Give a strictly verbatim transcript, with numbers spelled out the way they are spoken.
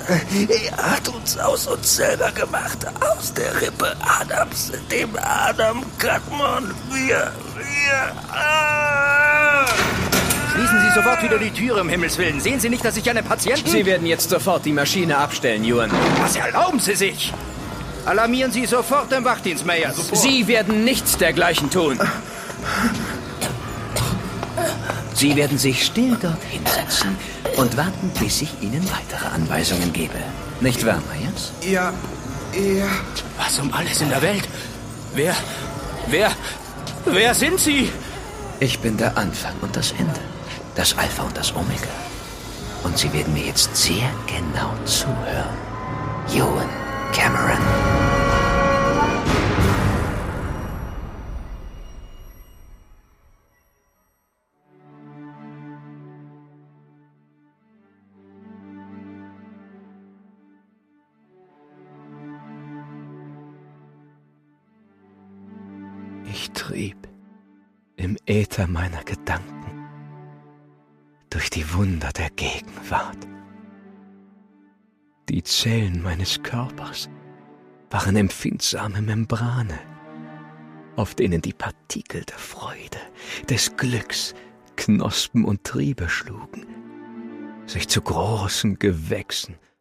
Er hat uns aus uns selber gemacht, aus der Rippe Adams, dem Adam Kadmon. Wir, wir... Ah! Schließen Sie sofort wieder die Türe, um Himmels Willen. Sehen Sie nicht, dass ich eine Patienten... Sie werden jetzt sofort die Maschine abstellen, Yuan. Was erlauben Sie sich? Alarmieren Sie sofort den Wachdienst, Mayer. Sie werden nichts dergleichen tun. Sie werden sich still dort hinsetzen und warten, bis ich Ihnen weitere Anweisungen gebe. Nicht wahr, Myers? Ja, ja. Was um alles in der Welt? Wer, wer, wer sind Sie? Ich bin der Anfang und das Ende. Das Alpha und das Omega. Und Sie werden mir jetzt sehr genau zuhören. Ewan Cameron. Ich trieb im Äther meiner Gedanken durch die Wunder der Gegenwart. Die Zellen meines Körpers waren empfindsame Membrane, auf denen die Partikel der Freude, des Glücks, Knospen und Triebe schlugen, sich zu großen Gewächsen